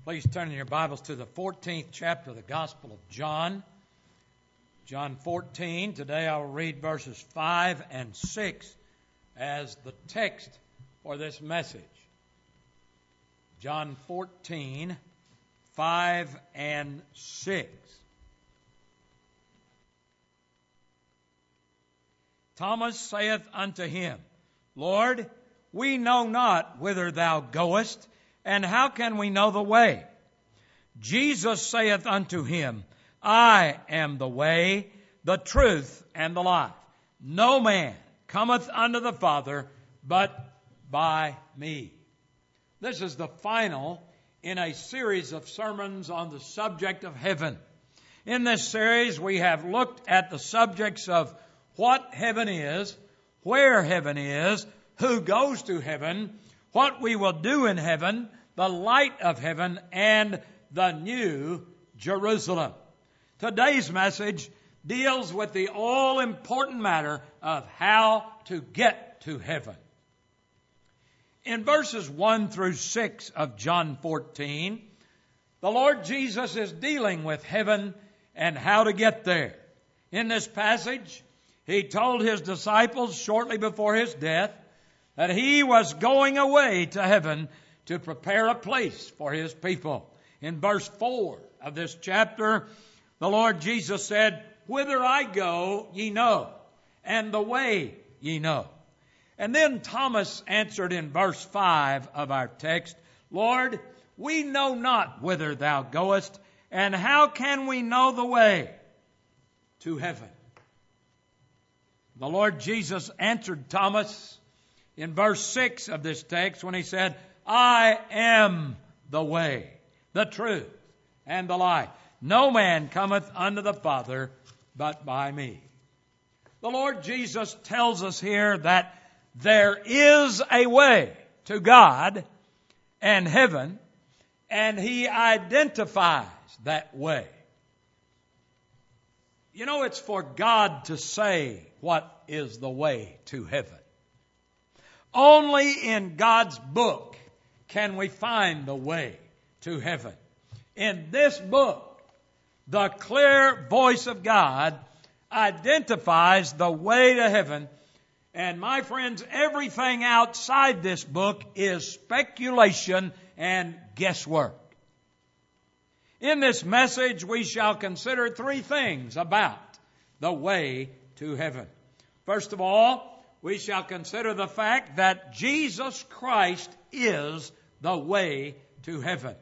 Please turn in your Bibles to the 14th chapter of the Gospel of John. John 14. Today I will read verses 5 and 6 as the text for this message. John 14, 5 and 6. Thomas saith unto him, Lord, we know not whither thou goest, and how can we know the way? Jesus saith unto him, I am the way, the truth, and the life. No man cometh unto the Father but by me. This is the final in a series of sermons on the subject of heaven. In this series, we have looked at the subjects of what heaven is, where heaven is, who goes to heaven, what we will do in heaven, the light of heaven, and the new Jerusalem. Today's message deals with the all-important matter of how to get to heaven. In verses 1 through 6 of John 14, the Lord Jesus is dealing with heaven and how to get there. In this passage, He told His disciples shortly before His death that He was going away to heaven to prepare a place for His people. In verse 4 of this chapter, the Lord Jesus said, Whither I go, ye know, and the way ye know. And then Thomas answered in verse 5 of our text, Lord, we know not whither thou goest, and how can we know the way to heaven? The Lord Jesus answered Thomas in verse 6 of this text when He said, I am the way, the truth, and the life. No man cometh unto the Father but by me. The Lord Jesus tells us here that there is a way to God and heaven, and He identifies that way. You know, it's for God to say what is the way to heaven. Only in God's book can we find the way to heaven. In this book, the clear voice of God identifies the way to heaven. And my friends, everything outside this book is speculation and guesswork. In this message, we shall consider three things about the way to heaven. First of all, we shall consider the fact that Jesus Christ is the way to heaven.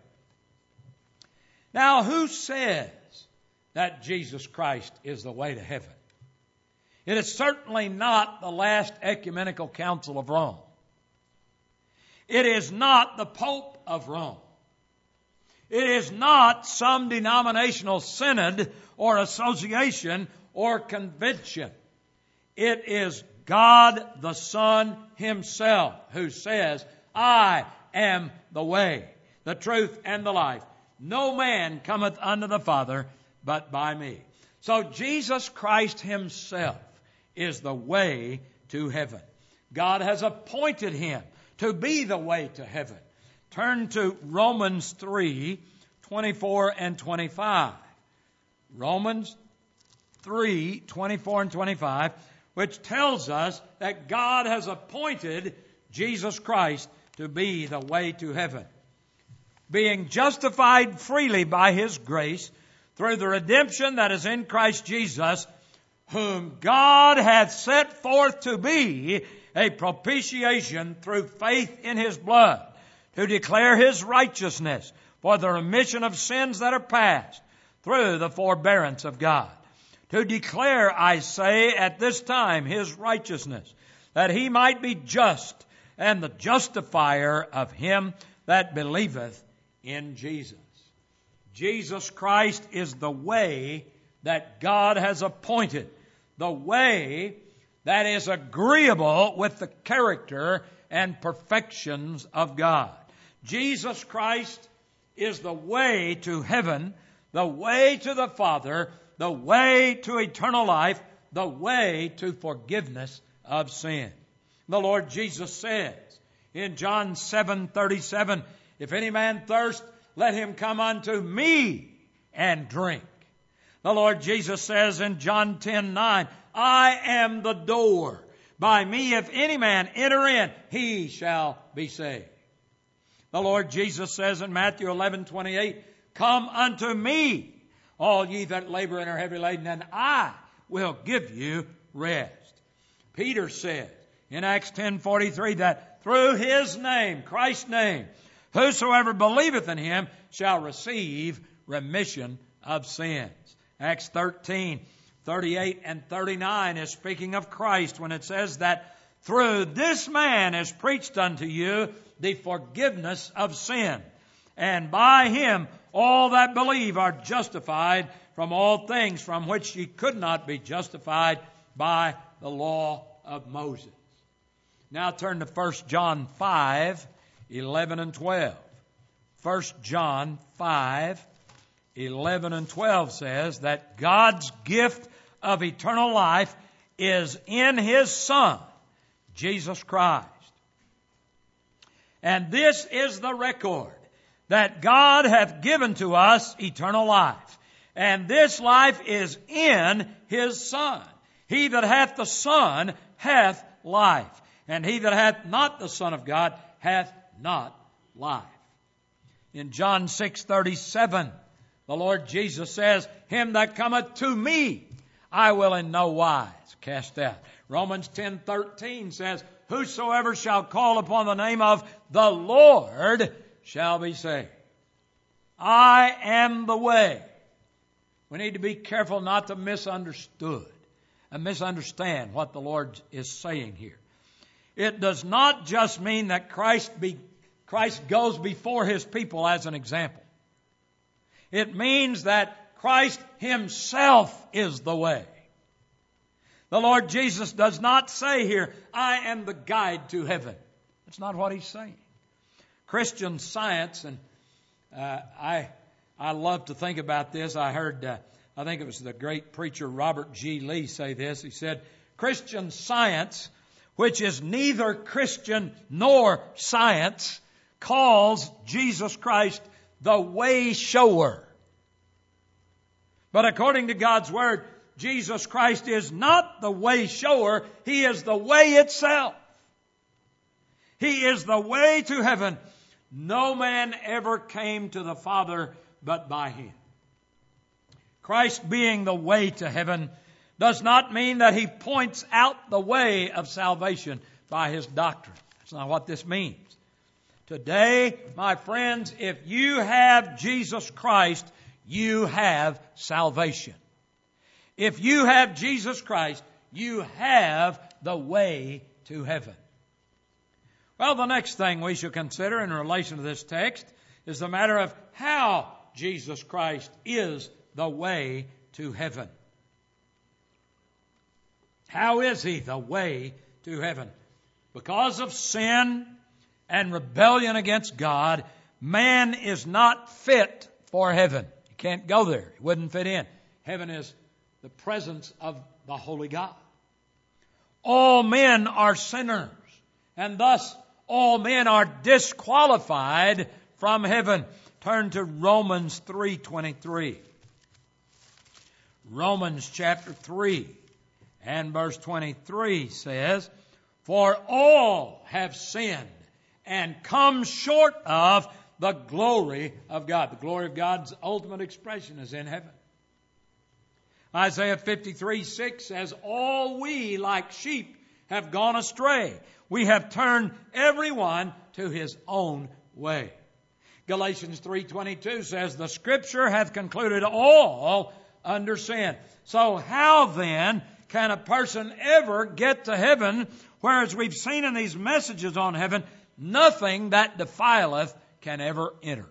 Now, who says that Jesus Christ is the way to heaven? It is certainly not the last ecumenical council of Rome. It is not the Pope of Rome. It is not some denominational synod or association or convention. It is God the Son Himself who says, I am the way, the truth, and the life. No man cometh unto the Father but by me. So Jesus Christ Himself is the way to heaven. God has appointed Him to be the way to heaven. Turn to Romans 3, 24 and 25. Romans 3, 24 and 25, which tells us that God has appointed Jesus Christ to be the way to heaven. Being justified freely by His grace through the redemption that is in Christ Jesus, whom God hath set forth to be a propitiation through faith in His blood, to declare His righteousness for the remission of sins that are past through the forbearance of God. To declare, I say, at this time His righteousness, that He might be just and the justifier of him that believeth in Jesus. Jesus Christ is the way that God has appointed, the way that is agreeable with the character and perfections of God. Jesus Christ is the way to heaven, the way to the Father, the way to eternal life, the way to forgiveness of sin. The Lord Jesus says in John 7:37, If any man thirst, let him come unto me and drink. The Lord Jesus says in John 10:9, I am the door. By me, if any man enter in, he shall be saved. The Lord Jesus says in Matthew 11:28, come unto me, all ye that labor and are heavy laden, and I will give you rest. Peter said in Acts 10:43 that through his name, Christ's name, whosoever believeth in him shall receive remission of sins. Acts 13:38 and 39 is speaking of Christ when it says that through this man is preached unto you the forgiveness of sin. And by him all that believe are justified from all things from which ye could not be justified by the law of Moses. Now turn to 1 John 5:11 and 12. 1 John 5:11 and 12 says that God's gift of eternal life is in his Son, Jesus Christ. And this is the record, that God hath given to us eternal life. And this life is in his Son. He that hath the Son hath life. And he that hath not the Son of God hath not life. In John 6:37, the Lord Jesus says, him that cometh to me, I will in no wise cast out. Romans 10:13 says, whosoever shall call upon the name of the Lord shall be saved. I am the way. We need to be careful not to misunderstand what the Lord is saying here. It does not just mean that Christ goes before his people as an example. It means that Christ himself is the way. The Lord Jesus does not say here, I am the guide to heaven. That's not what he's saying. Christian Science, and I love to think about this. I heard, I think it was the great preacher Robert G. Lee say this. He said, Christian Science, which is neither Christian nor science, calls Jesus Christ the way shower. But according to God's Word, Jesus Christ is not the way shower. He is the way itself. He is the way to heaven. No man ever came to the Father but by him. Christ being the way to heaven does not mean that he points out the way of salvation by his doctrine. That's not what this means. Today, my friends, if you have Jesus Christ, you have salvation. If you have Jesus Christ, you have the way to heaven. Well, the next thing we should consider in relation to this text is the matter of how Jesus Christ is the way to heaven. How is he the way to heaven? Because of sin and rebellion against God, man is not fit for heaven. He can't go there. He wouldn't fit in. Heaven is the presence of the Holy God. All men are sinners, and thus all men are disqualified from heaven. Turn to Romans 3:23. Romans chapter 3 and verse 23 says, for all have sinned and come short of the glory of God. The glory of God's ultimate expression is in heaven. Isaiah 53:6 says, all we like sheep have gone astray. We have turned everyone to his own way. Galatians 3:22 says, the Scripture hath concluded all under sin. So how then can a person ever get to heaven, whereas we've seen in these messages on heaven, nothing that defileth can ever enter?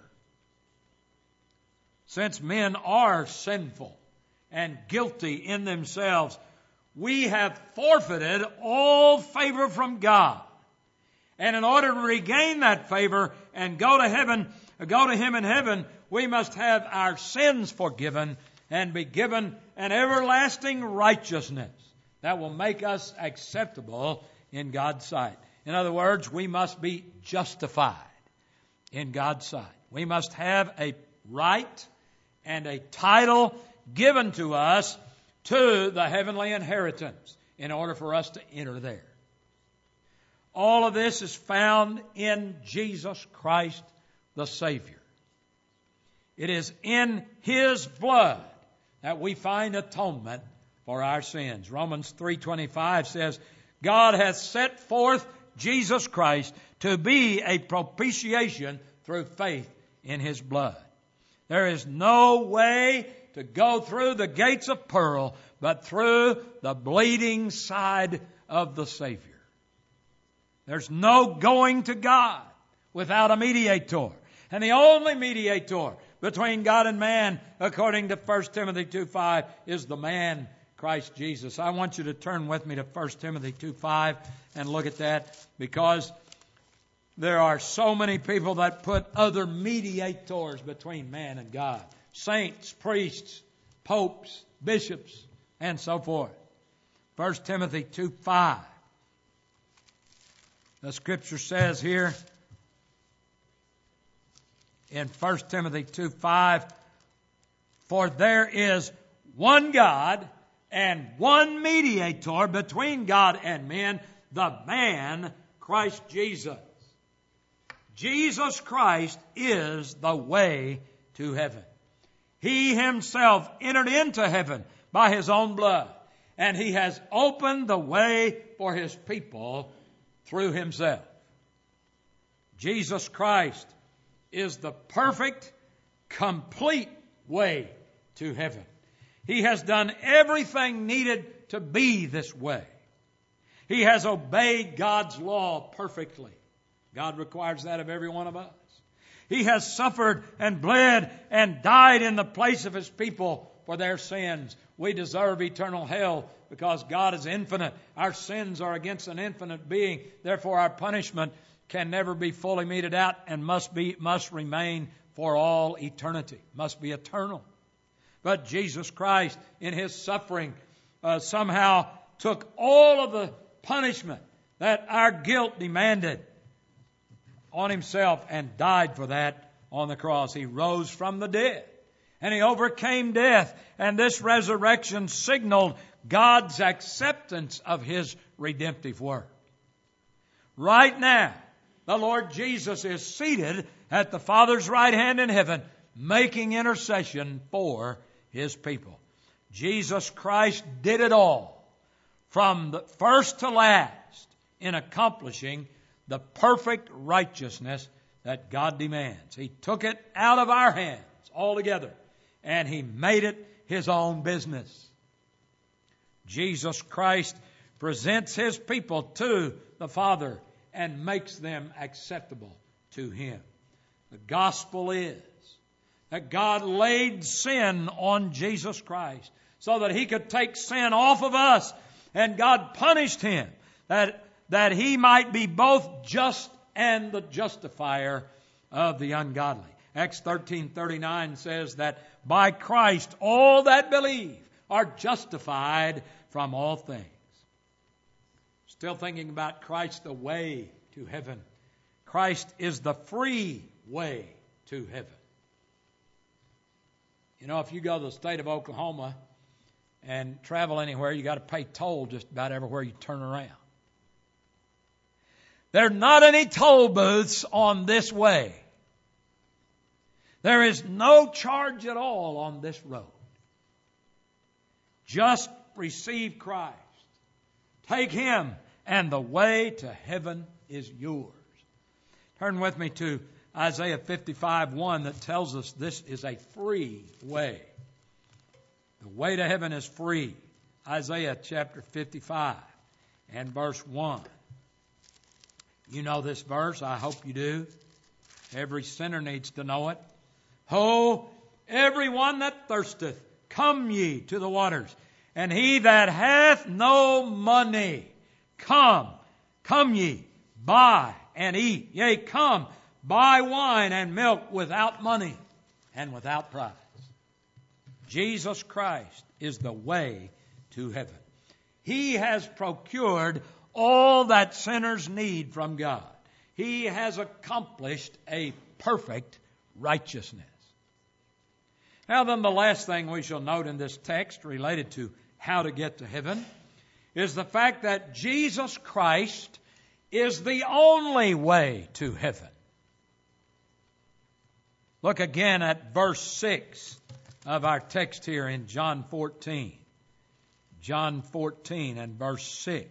Since men are sinful and guilty in themselves, we have forfeited all favor from God. And in order to regain that favor and go to Him in heaven, we must have our sins forgiven and be given an everlasting righteousness that will make us acceptable in God's sight. In other words, we must be justified in God's sight. We must have a right and a title given to us to the heavenly inheritance in order for us to enter there. All of this is found in Jesus Christ the Savior. It is in His blood that we find atonement for our sins. Romans 3:25 says, God hath set forth Jesus Christ to be a propitiation through faith in His blood. There is no way to go through the gates of pearl but through the bleeding side of the Savior. There's no going to God without a mediator. And the only mediator between God and man, according to 1 Timothy 2:5, is the man Christ Jesus. I want you to turn with me to 1 Timothy 2:5 and look at that, because there are so many people that put other mediators between man and God. Saints, priests, popes, bishops, and so forth. 1 Timothy 2:5. The Scripture says here in 1 Timothy 2:5, for there is one God and one mediator between God and men, the man Christ Jesus. Jesus Christ is the way to heaven. He Himself entered into heaven by His own blood, and He has opened the way for His people through Himself. Jesus Christ is the perfect, complete way to heaven. He has done everything needed to be this way. He has obeyed God's law perfectly. God requires that of every one of us. He has suffered and bled and died in the place of His people for their sins. We deserve eternal hell because God is infinite. Our sins are against an infinite being. Therefore, our punishment can never be fully meted out and must remain for all eternity, must be eternal. But Jesus Christ, in His suffering, somehow took all of the punishment that our guilt demanded on Himself and died for that on the cross. He rose from the dead and He overcame death. And this resurrection signaled God's acceptance of His redemptive work. Right now, the Lord Jesus is seated at the Father's right hand in heaven, making intercession for His people. Jesus Christ did it all, from the first to last, in accomplishing the perfect righteousness that God demands. He took it out of our hands altogether, and He made it His own business. Jesus Christ presents His people to the Father and makes them acceptable to Him. The gospel is that God laid sin on Jesus Christ so that He could take sin off of us, and God punished Him that He might be both just and the justifier of the ungodly. Acts 13:39 says that by Christ all that believe are justified from all things. Still thinking about Christ, the way to heaven. Christ is the free way to heaven. You know, if you go to the state of Oklahoma and travel anywhere, you got to pay toll just about everywhere you turn around. There are not any toll booths on this way. There is no charge at all on this road. Just receive Christ. Take Him, and the way to heaven is yours. Turn with me to Isaiah 55:1 that tells us this is a free way. The way to heaven is free. Isaiah chapter 55 and verse 1. You know this verse. I hope you do. Every sinner needs to know it. Ho, everyone that thirsteth, come ye to the waters. And he that hath no money, come ye, buy and eat. Yea, come, buy wine and milk without money and without price. Jesus Christ is the way to heaven. He has procured all that sinners need from God. He has accomplished a perfect righteousness. Now then, the last thing we shall note in this text related to how to get to heaven is the fact that Jesus Christ is the only way to heaven. Look again at verse 6 of our text here in John 14. John 14 and verse 6.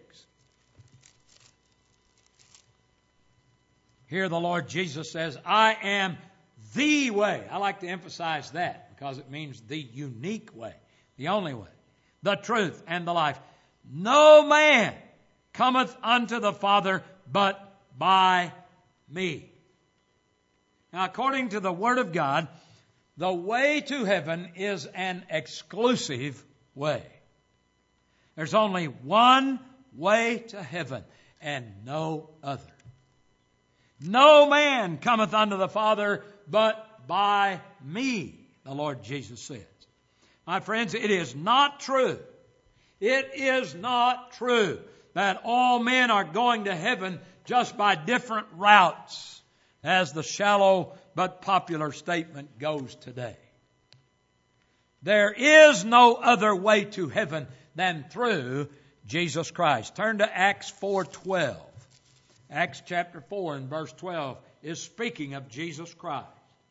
Here the Lord Jesus says, I am the way. I like to emphasize that because it means the unique way, the only way, the truth and the life. No man cometh unto the Father but by me. Now, according to the Word of God, the way to heaven is an exclusive way. There's only one way to heaven and no other. No man cometh unto the Father but by me, the Lord Jesus says. My friends, it is not true. It is not true that all men are going to heaven just by different routes, as the shallow but popular statement goes today. There is no other way to heaven than through Jesus Christ. Turn to Acts 4:12. Acts chapter 4 and verse 12 is speaking of Jesus Christ.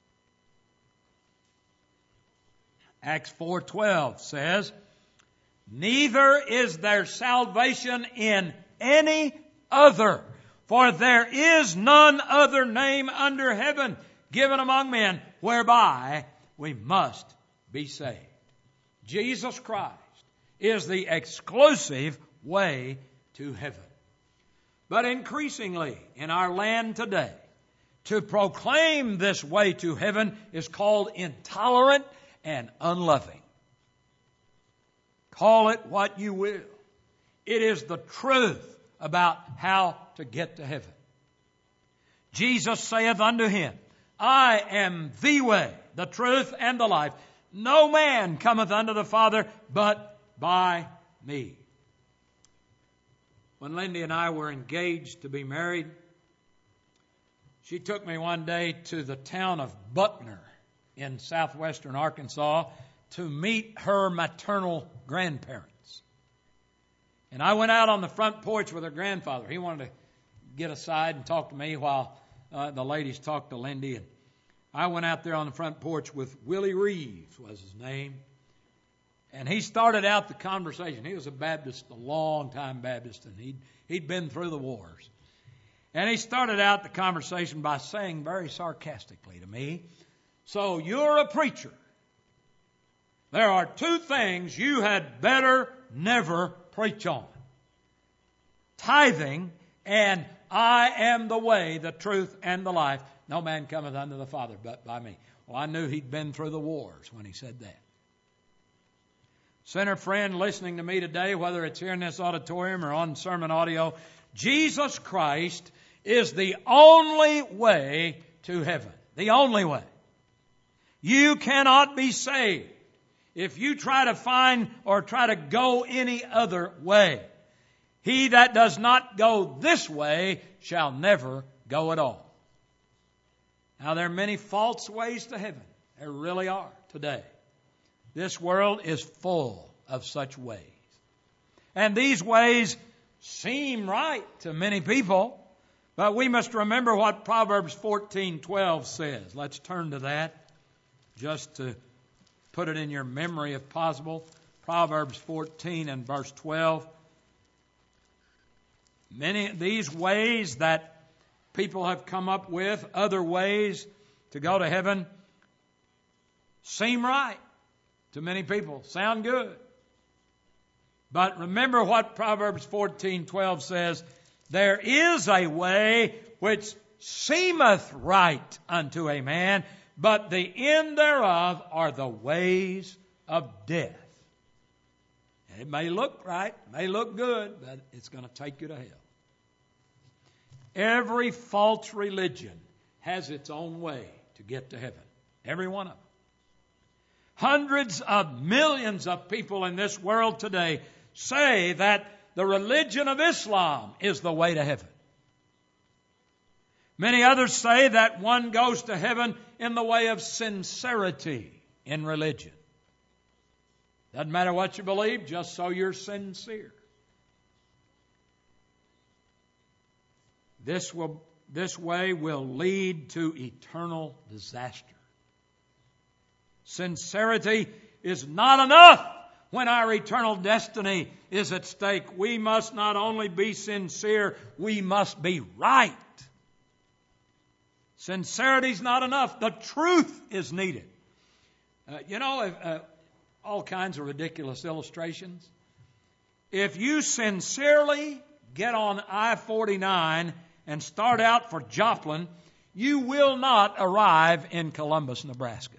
Acts 4:12 says, neither is there salvation in any other, for there is none other name under heaven given among men whereby we must be saved. Jesus Christ is the exclusive way to heaven. But increasingly in our land today, to proclaim this way to heaven is called intolerant and unloving. Call it what you will. It is the truth about how to get to heaven. Jesus saith unto him, I am the way, the truth, and the life. No man cometh unto the Father but by me. When Lindy and I were engaged to be married, she took me one day to the town of Buckner in southwestern Arkansas to meet her maternal grandparents. And I went out on the front porch with her grandfather. He wanted to get aside and talk to me while the ladies talked to Lindy. And I went out there on the front porch with Willie Reeves was his name. And he started out the conversation. He was a Baptist, a long-time Baptist, and he'd been through the wars. And he started out the conversation by saying very sarcastically to me, so you're a preacher. There are two things you had better never preach on. Tithing and I am the way, the truth, and the life. No man cometh unto the Father but by me. Well, I knew he'd been through the wars when he said that. Sinner friend listening to me today, whether it's here in this auditorium or on sermon audio, Jesus Christ is the only way to heaven. The only way. You cannot be saved if you try to find or try to go any other way. He that does not go this way shall never go at all. Now, there are many false ways to heaven. There really are today. This world is full of such ways. And these ways seem right to many people, but we must remember what Proverbs 14:12 says. Let's turn to that just to put it in your memory if possible. Proverbs 14 and verse 12. Many of these ways that people have come up with, other ways to go to heaven, seem right to many people, sound good. But remember what Proverbs 14:12 says, there is a way which seemeth right unto a man, but the end thereof are the ways of death. It may look right, may look good, but it's going to take you to hell. Every false religion has its own way to get to heaven. Every one of them. Hundreds of millions of people in this world today say that the religion of Islam is the way to heaven. Many others say that one goes to heaven in the way of sincerity in religion. Doesn't matter what you believe, just so you're sincere. This way will lead to eternal disaster. Sincerity is not enough when our eternal destiny is at stake. We must not only be sincere, we must be right. Sincerity is not enough. The truth is needed. All kinds of ridiculous illustrations. If you sincerely get on I-49 and start out for Joplin, you will not arrive in Columbus, Nebraska.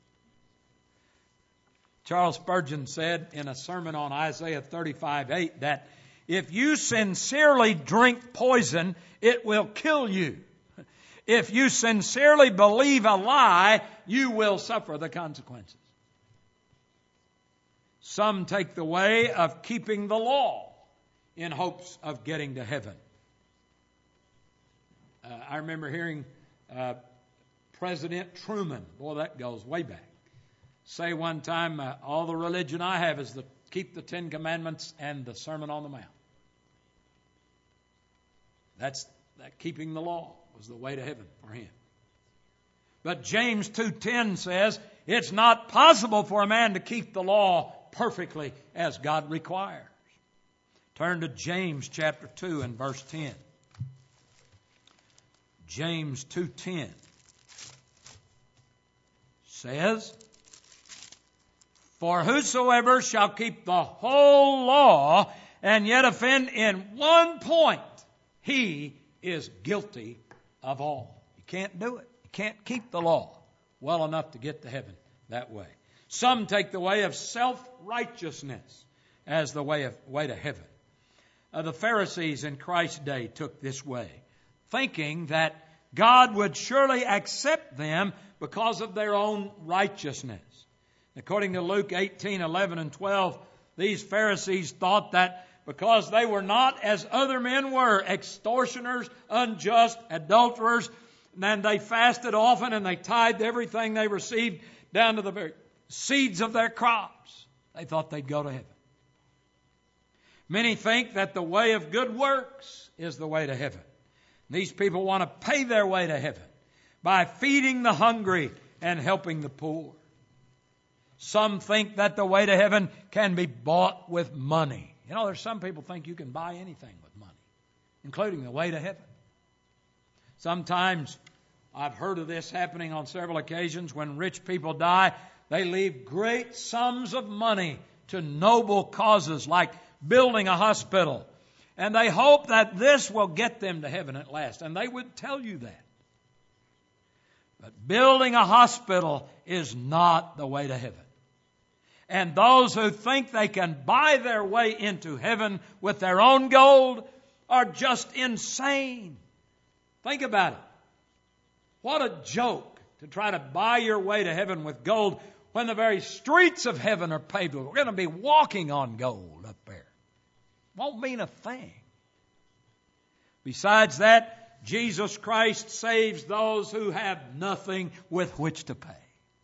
Charles Spurgeon said in a sermon on Isaiah 35:8 that if you sincerely drink poison, it will kill you. If you sincerely believe a lie, you will suffer the consequences. Some take the way of keeping the law in hopes of getting to heaven. I remember hearing President Truman, boy, that goes way back, say one time, all the religion I have is to keep the Ten Commandments and the Sermon on the Mount. That keeping the law was the way to heaven for him. But James 2:10 says, it's not possible for a man to keep the law perfectly as God requires. Turn to James chapter 2 and verse 10. James 2:10 says, for whosoever shall keep the whole law and yet offend in one point, he is guilty of all. You can't do it. You can't keep the law well enough to get to heaven that way. Some take the way of self-righteousness as the way to heaven. The Pharisees in Christ's day took this way, thinking that God would surely accept them because of their own righteousness. According to Luke 18:11 and 12, these Pharisees thought that because they were not as other men were, extortioners, unjust, adulterers, and they fasted often and they tithed everything they received down to the very seeds of their crops, they thought they'd go to heaven. Many think that the way of good works is the way to heaven. These people want to pay their way to heaven by feeding the hungry and helping the poor. Some think that the way to heaven can be bought with money. There's some people think you can buy anything with money, including the way to heaven. Sometimes I've heard of this happening on several occasions. When rich people die, they leave great sums of money to noble causes like building a hospital. And they hope that this will get them to heaven at last. And they would tell you that. But building a hospital is not the way to heaven. And those who think they can buy their way into heaven with their own gold are just insane. Think about it. What a joke to try to buy your way to heaven with gold when the very streets of heaven are paved with. We're going to be walking on gold up there. Won't mean a thing. Besides that, Jesus Christ saves those who have nothing with which to pay.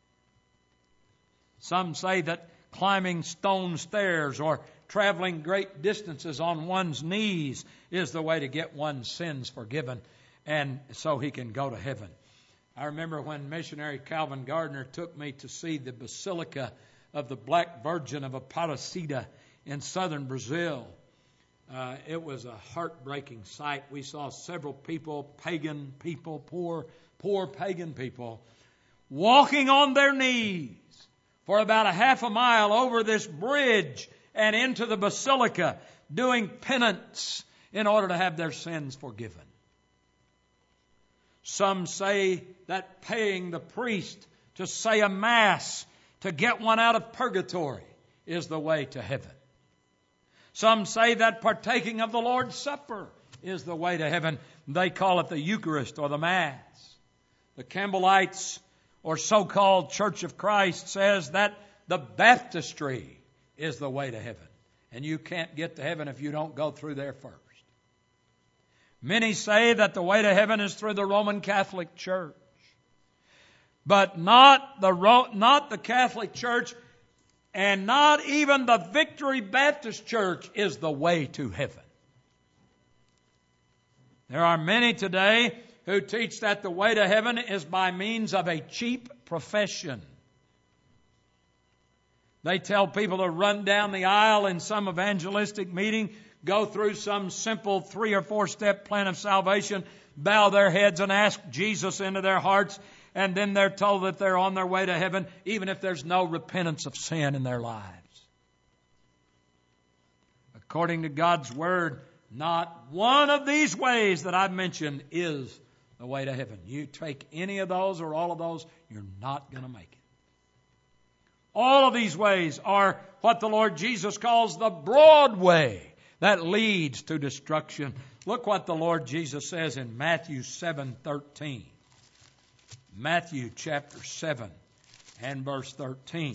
Some say that climbing stone stairs or traveling great distances on one's knees is the way to get one's sins forgiven, and so he can go to heaven. I remember when missionary Calvin Gardner took me to see the Basilica of the Black Virgin of Aparecida in southern Brazil. It was a heartbreaking sight. We saw several people, pagan people, poor pagan people, walking on their knees for about a half a mile over this bridge and into the basilica, doing penance in order to have their sins forgiven. Some say that paying the priest to say a mass to get one out of purgatory is the way to heaven. Some say that partaking of the Lord's Supper is the way to heaven. They call it the Eucharist or the Mass. The Campbellites, or so-called Church of Christ, says that the baptistry is the way to heaven. And you can't get to heaven if you don't go through there first. Many say that the way to heaven is through the Roman Catholic Church. But not the Catholic Church, and not even the Victory Baptist Church is the way to heaven. There are many today who teach that the way to heaven is by means of a cheap profession. They tell people to run down the aisle in some evangelistic meeting, go through some simple 3 or 4 step plan of salvation, bow their heads and ask Jesus into their hearts, and then they're told that they're on their way to heaven, even if there's no repentance of sin in their lives. According to God's Word, not one of these ways that I've mentioned is the way to heaven. You take any of those or all of those, you're not going to make it. All of these ways are what the Lord Jesus calls the broad way that leads to destruction. Look what the Lord Jesus says in Matthew 7:13. Matthew chapter 7 and verse 13.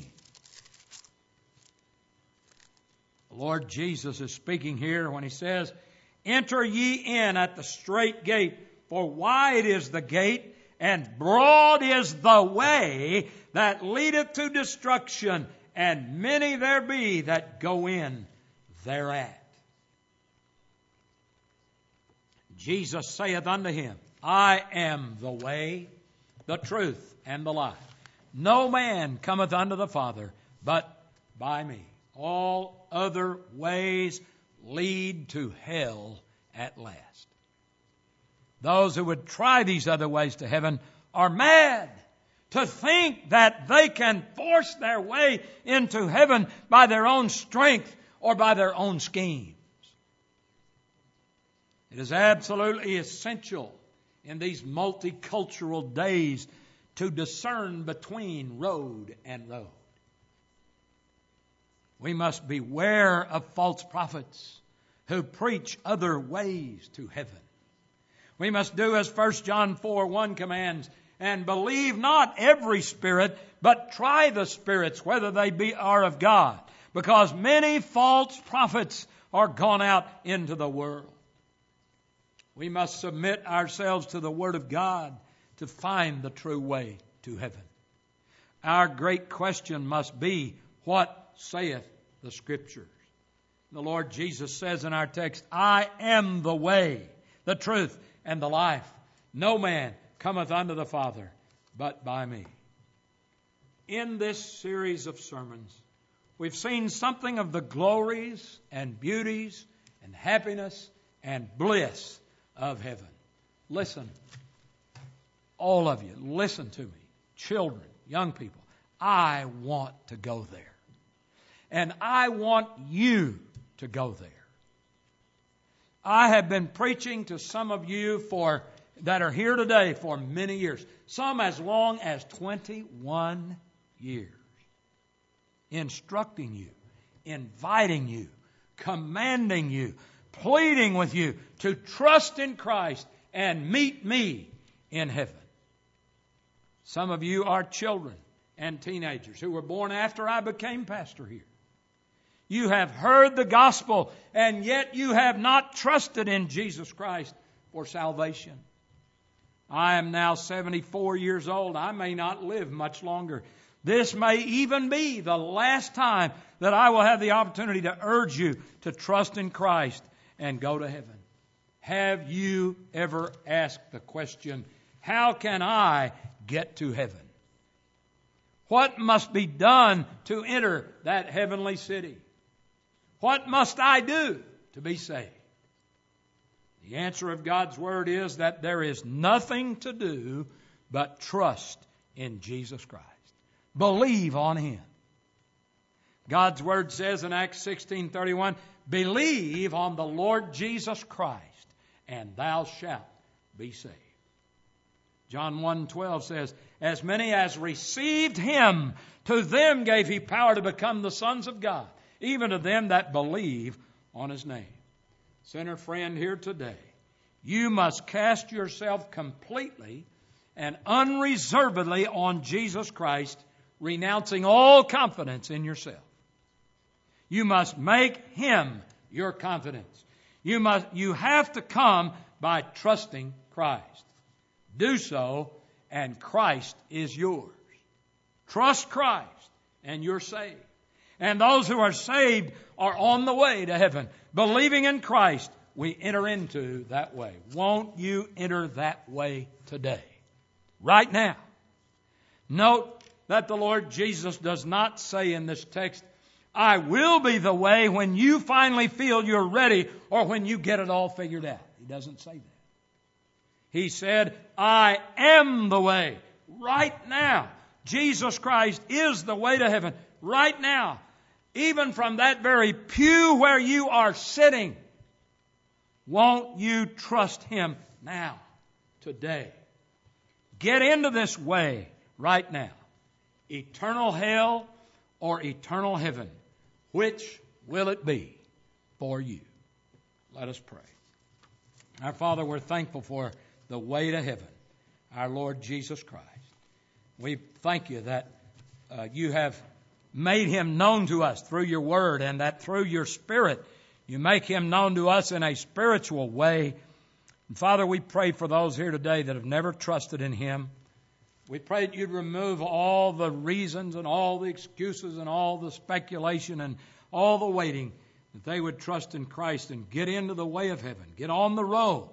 The Lord Jesus is speaking here when He says, "Enter ye in at the strait gate, for wide is the gate, and broad is the way that leadeth to destruction, and many there be that go in thereat." Jesus saith unto him, "I am the way, the truth, and the life. No man cometh unto the Father but by me. All other ways lead to hell at last." Those who would try these other ways to heaven are mad to think that they can force their way into heaven by their own strength or by their own schemes. It is absolutely essential in these multicultural days to discern between road and road. We must beware of false prophets who preach other ways to heaven. We must do as 1 John 4:1 commands, and believe not every spirit, but try the spirits whether they are of God, because many false prophets are gone out into the world. We must submit ourselves to the Word of God to find the true way to heaven. Our great question must be, what saith the Scriptures? The Lord Jesus says in our text, "I am the way, the truth, and the life. No man cometh unto the Father but by me." In this series of sermons, we've seen something of the glories and beauties and happiness and bliss of heaven. Listen, all of you, listen to me. Children, young people, I want to go there. And I want you to go there. I have been preaching to some of you that are here today for many years, some as long as 21 years, instructing you, inviting you, commanding you, pleading with you to trust in Christ and meet me in heaven. Some of you are children and teenagers who were born after I became pastor here. You have heard the gospel, and yet you have not trusted in Jesus Christ for salvation. I am now 74 years old. I may not live much longer. This may even be the last time that I will have the opportunity to urge you to trust in Christ and go to heaven. Have you ever asked the question, how can I get to heaven? What must be done to enter that heavenly city? What must I do to be saved? The answer of God's Word is that there is nothing to do but trust in Jesus Christ. Believe on Him. God's Word says in Acts 16:31, "Believe on the Lord Jesus Christ, and thou shalt be saved." John 1:12 says, "As many as received Him, to them gave He power to become the sons of God, even to them that believe on His name." Sinner friend here today, you must cast yourself completely and unreservedly on Jesus Christ, renouncing all confidence in yourself. You must make Him your confidence. You have to come by trusting Christ. Do so, and Christ is yours. Trust Christ, and you're saved. And those who are saved are on the way to heaven. Believing in Christ, we enter into that way. Won't you enter that way today? Right now. Note that the Lord Jesus does not say in this text, I will be the way when you finally feel you're ready or when you get it all figured out. He doesn't say that. He said, I am the way. Right now. Jesus Christ is the way to heaven. Right now. Even from that very pew where you are sitting. Won't you trust Him now, today? Get into this way right now. Eternal hell or eternal heaven. Which will it be for you? Let us pray. Our Father, we're thankful for the way to heaven, our Lord Jesus Christ. We thank you that you have made Him known to us through your Word, and that through your Spirit you make Him known to us in a spiritual way. And Father, we pray for those here today that have never trusted in Him. We pray that you'd remove all the reasons and all the excuses and all the speculation and all the waiting, that they would trust in Christ and get into the way of heaven. Get on the road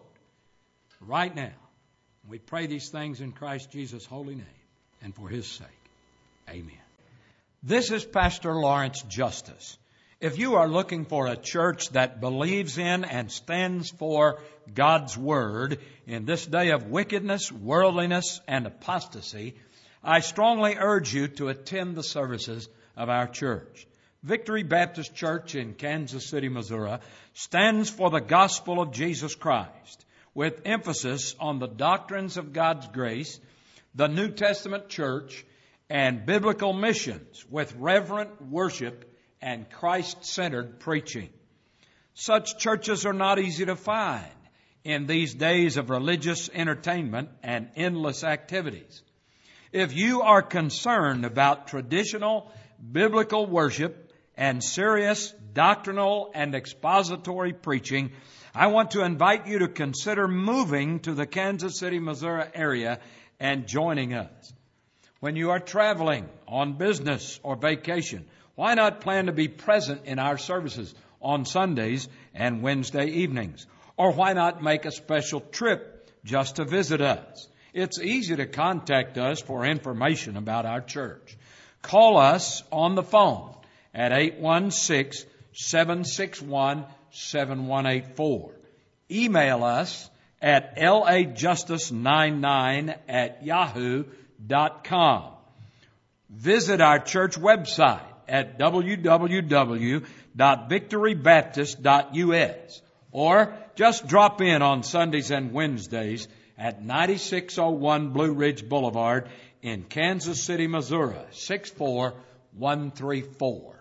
right now. We pray these things in Christ Jesus' holy name and for His sake. Amen. This is Pastor Lawrence Justice. If you are looking for a church that believes in and stands for God's Word in this day of wickedness, worldliness, and apostasy, I strongly urge you to attend the services of our church. Victory Baptist Church in Kansas City, Missouri, stands for the gospel of Jesus Christ, with emphasis on the doctrines of God's grace, the New Testament church, and biblical missions, with reverent worship and Christ-centered preaching. Such churches are not easy to find in these days of religious entertainment and endless activities. If you are concerned about traditional biblical worship and serious doctrinal and expository preaching, I want to invite you to consider moving to the Kansas City, Missouri area and joining us. When you are traveling on business or vacation, why not plan to be present in our services on Sundays and Wednesday evenings? Or why not make a special trip just to visit us? It's easy to contact us for information about our church. Call us on the phone at 816-761-7184. Email us at lajustice99@yahoo.com. Visit our church website at www.victorybaptist.us, or just drop in on Sundays and Wednesdays at 9601 Blue Ridge Boulevard in Kansas City, Missouri, 64134.